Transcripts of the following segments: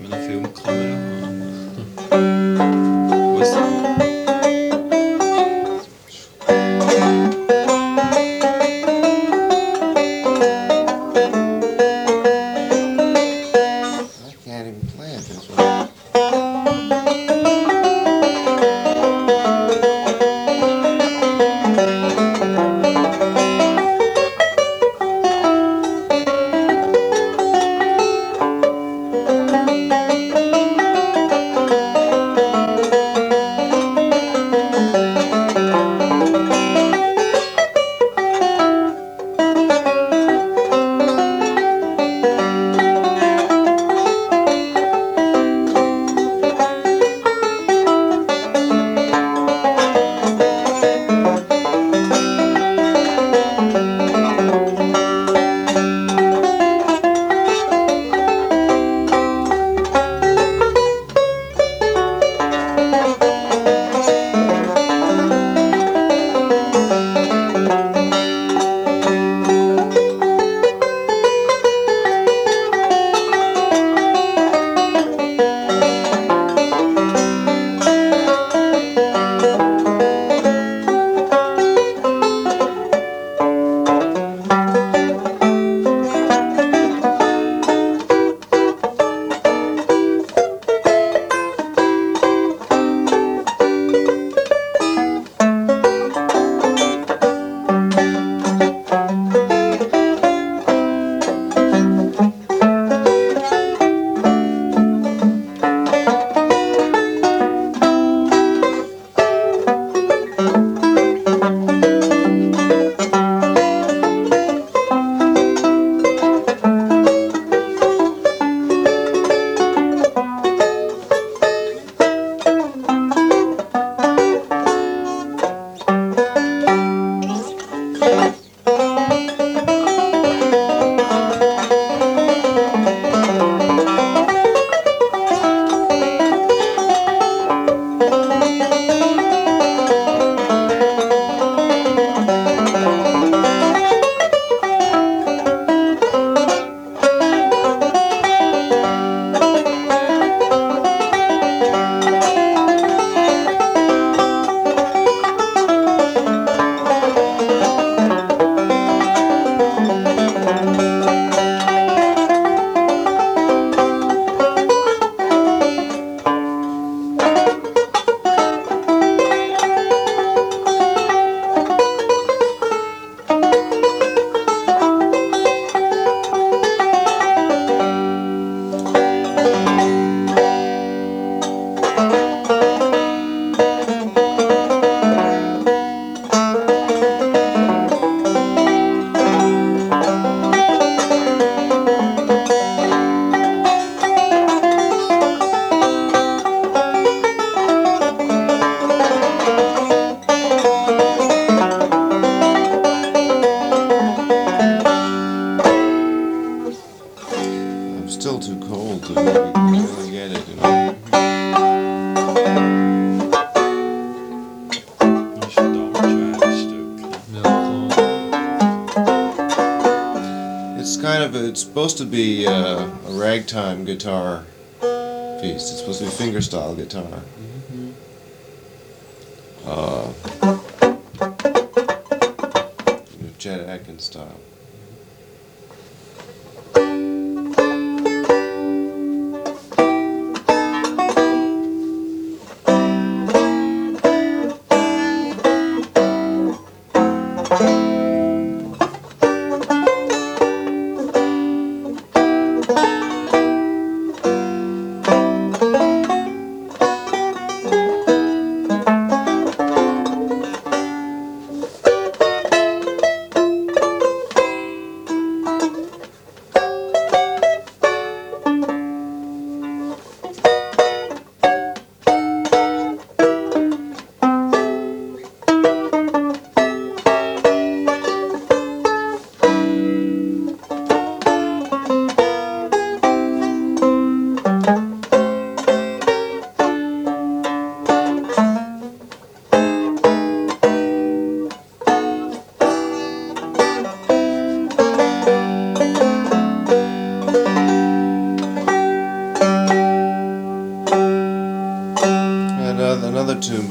med noen filmkamera. Og I can't even play it this way. I'm still too cold to really get it, you know. Ikke dark-track-stuk. It's kind of it's supposed to be a ragtime guitar piece. It's supposed to be fingerstyle guitar. Chet Atkins style.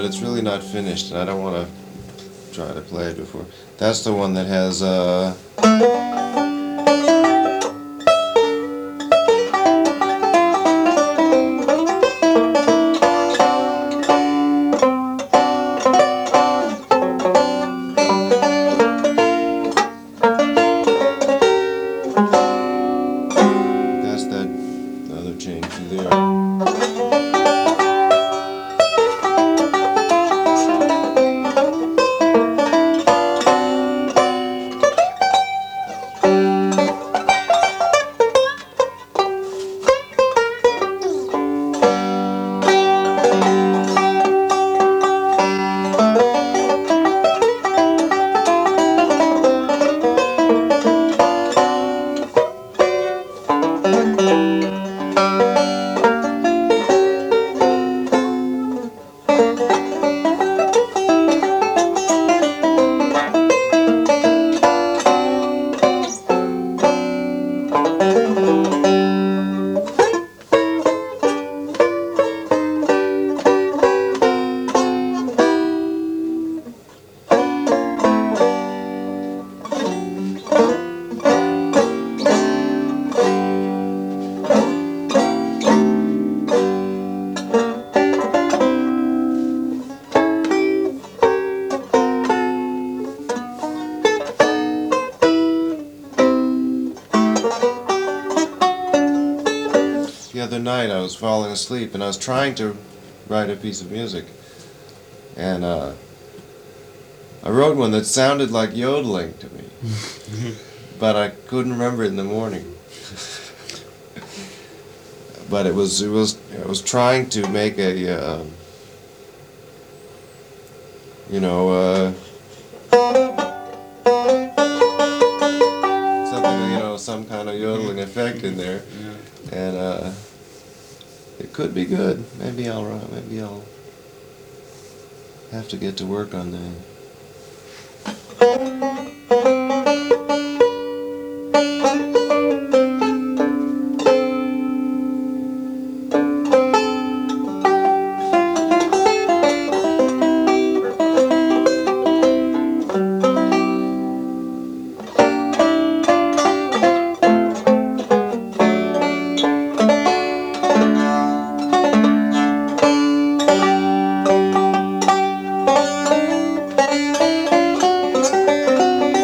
but it's really not finished, and I don't want to try to play it before. That's the one that has that's that other change from there. The other night I was falling asleep and I was trying to write a piece of music, and I wrote one that sounded like yodeling to me, but I couldn't remember it in the morning. But I was trying to make a something, some kind of yodeling effect in there. And it could be good. Maybe I'll have to get to work on that.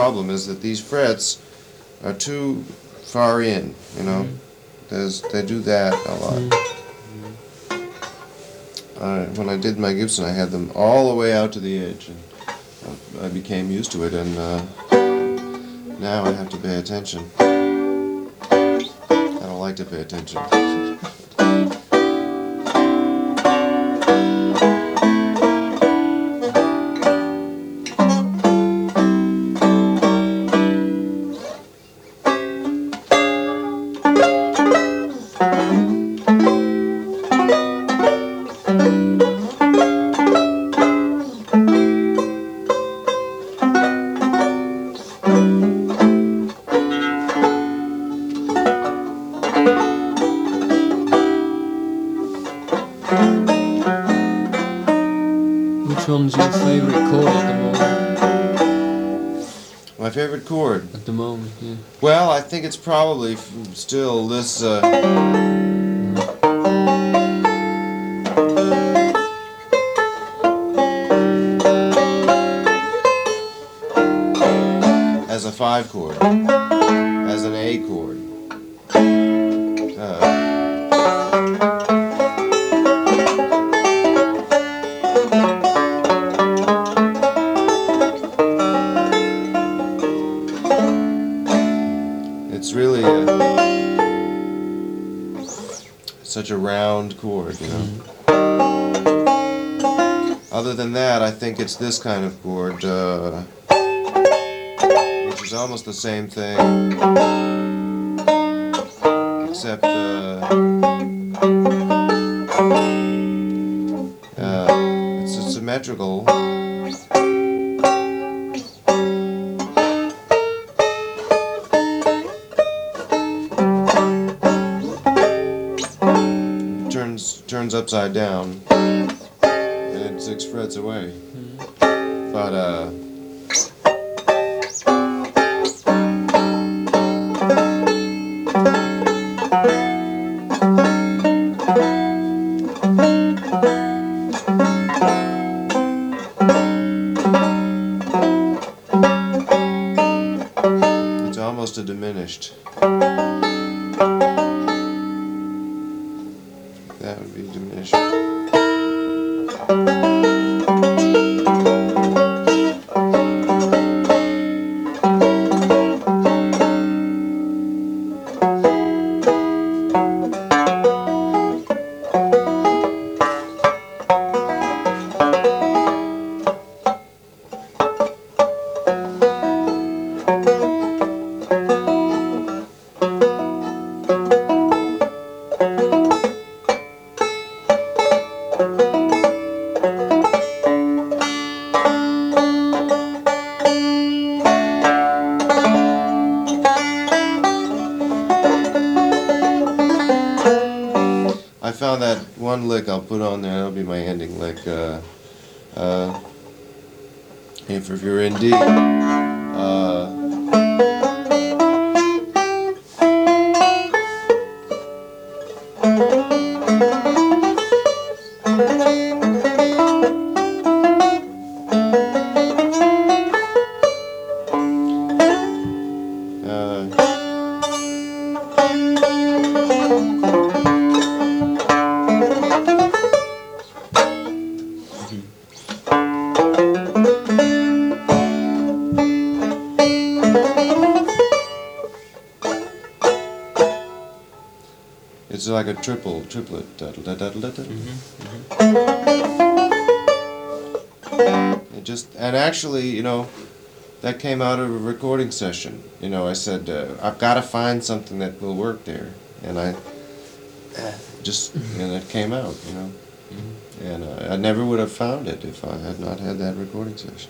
problem is that these frets are too far in, you know. They do that a lot. When I did my Gibson, I had them all the way out to the edge, and I became used to it, and now I have to pay attention. I don't like to pay attention. Which one's your favourite chord at the moment? My favorite chord? At the moment, yeah. Well, I think it's probably still this. As a 5 chord, as an A chord. It's really such a round chord, you know. Other than that, I think it's this kind of chord, which is almost the same thing, except it's a symmetrical. Turns upside down, and 6 frets away. But it's almost a diminished. That would be diminished. I found that one lick I'll put on there, that'll be my ending lick. If you're in D, it's like a triplet. It just, and actually, you know, that came out of a recording session. You know, I said, I've got to find something that will work there, and I just, and it came out, you know. And I never would have found it if I had not had that recording session.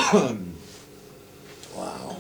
Wow.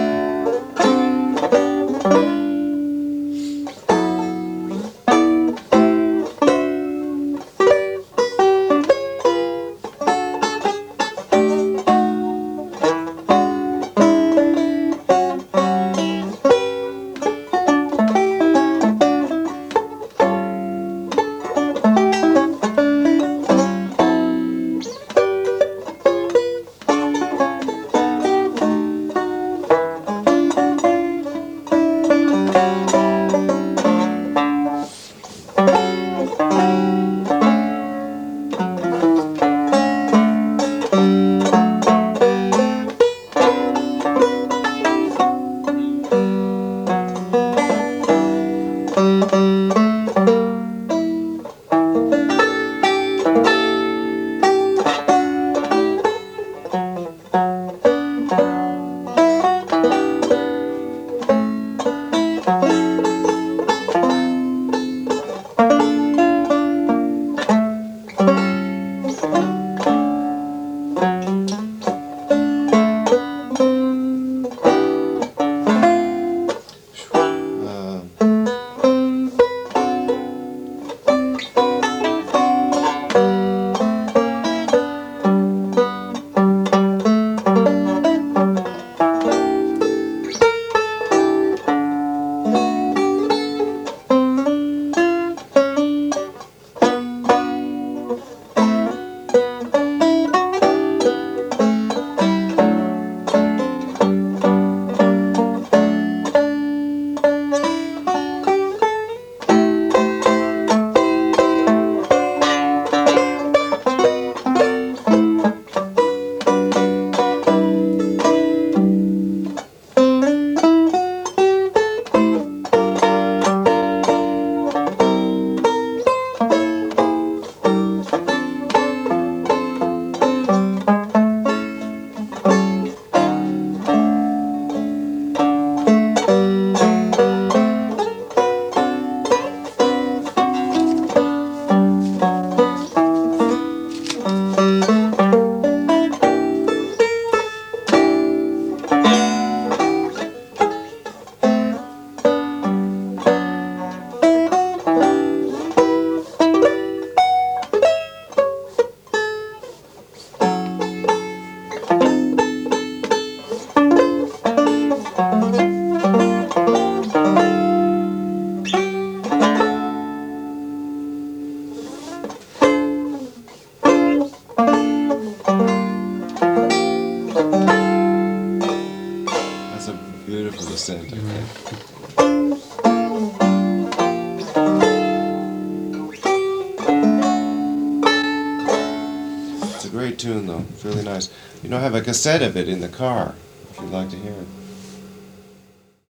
That's a beautiful descent, I think. It's a great tune, though. It's really nice. You know, I have a cassette of it in the car, if you'd like to hear it.